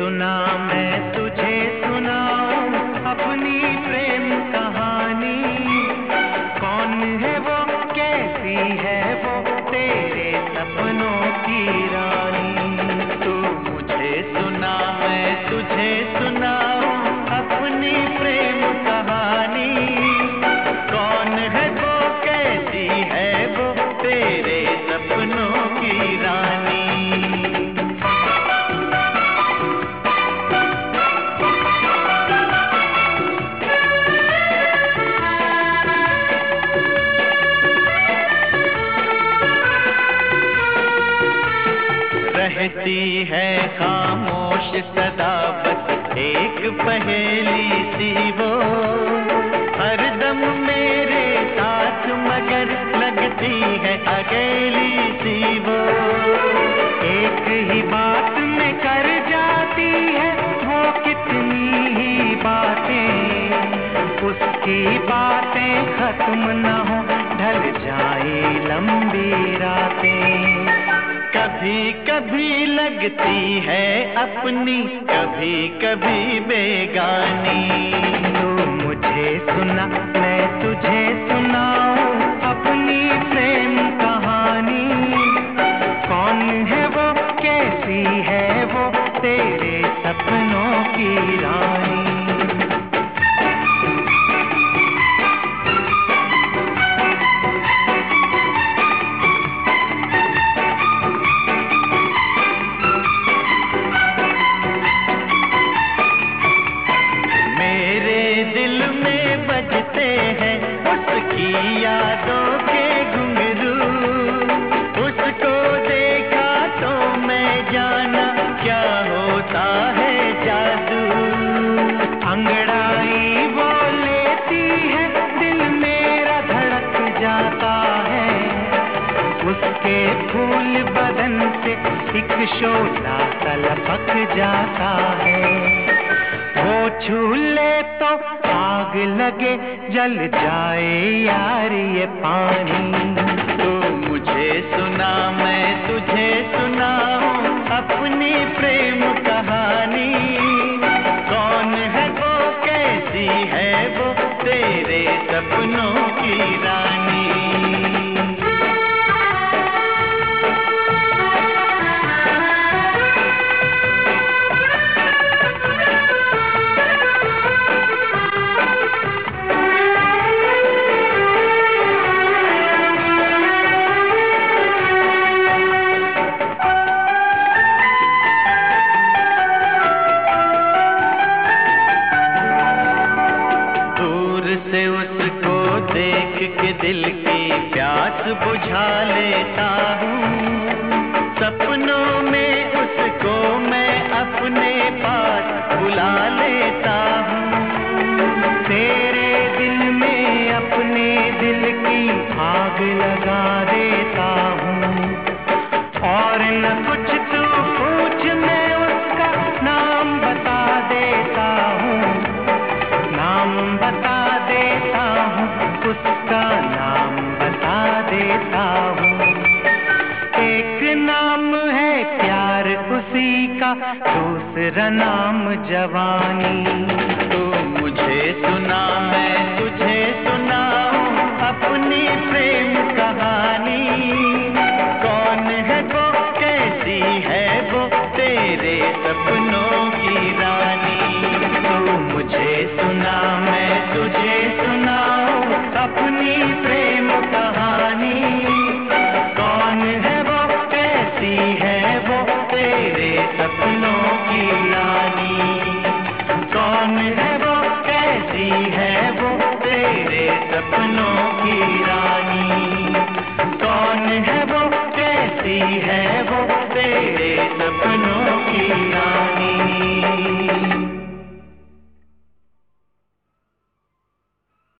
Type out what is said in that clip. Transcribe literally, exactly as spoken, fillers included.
सुना मैं तुझे सुनाऊं अपनी प्रेम कहानी। कौन है वो, कैसी है वो, तेरे सपनों की रानी। तू मुझे सुना मैं तुझे सुनाऊं अपनी प्रेम कहानी। कौन है वो, कैसी है वो, तेरे सपनों की रानी। रहती है खामोश सदा बस एक पहेली सी वो, हरदम मेरे साथ मगर लगती है अकेली सी वो। एक ही बात में कर जाती है वो कितनी ही बातें, उसकी बातें खत्म न हो ढल जाए लंबी रातें। कभी कभी लगती है अपनी, कभी कभी बेगानी। तू मुझे सुना मैं तुझे सुनाऊं अपनी प्रेम कहानी। कौन है वो, कैसी है वो, तेरे सपनों की रानी। यादों के घुंघरू, उसको देखा तो मैं जाना क्या होता है जादू। अंगड़ाई वो लेती है दिल मेरा धड़क जाता है, उसके फूल बदन से एक शोला सा लपक जाता है। वो छू ले तो आग लगे जल जाए यार ये पानी। तू मुझे सुना मैं तुझे सुनाऊं अपनी प्रेम कहानी। कौन है वो, कैसी है वो, तेरे सपनों की रानी। से उसको देख के दिल की प्यास बुझा लेता हूँ। सपनों में उसको मैं अपने पास बुला लेता हूँ। तेरे दिल में अपने दिल की आग लगा देता हूँ। और न कुछ तू पूछ मैं उसका नाम बता देता हूँ। नाम बता देता हूँ, उसका नाम बता देता हूँ। एक नाम है प्यार उसी का, दूसरा नाम जवानी। तू मुझे सुना मैं तुझे सुनाऊं अपनी प्रेम कहानी। कौन है वो, कैसी है वो, तेरे सपनों की रानी। तू मुझे सुना मैं तुझे सुनाऊं अपनी प्रेम कहानी। कौन है वो, कैसी है वो, तेरे सपनों की रानी। कौन है वो, कैसी है वो, तेरे सपनों की रानी। कौन है वो, कैसी है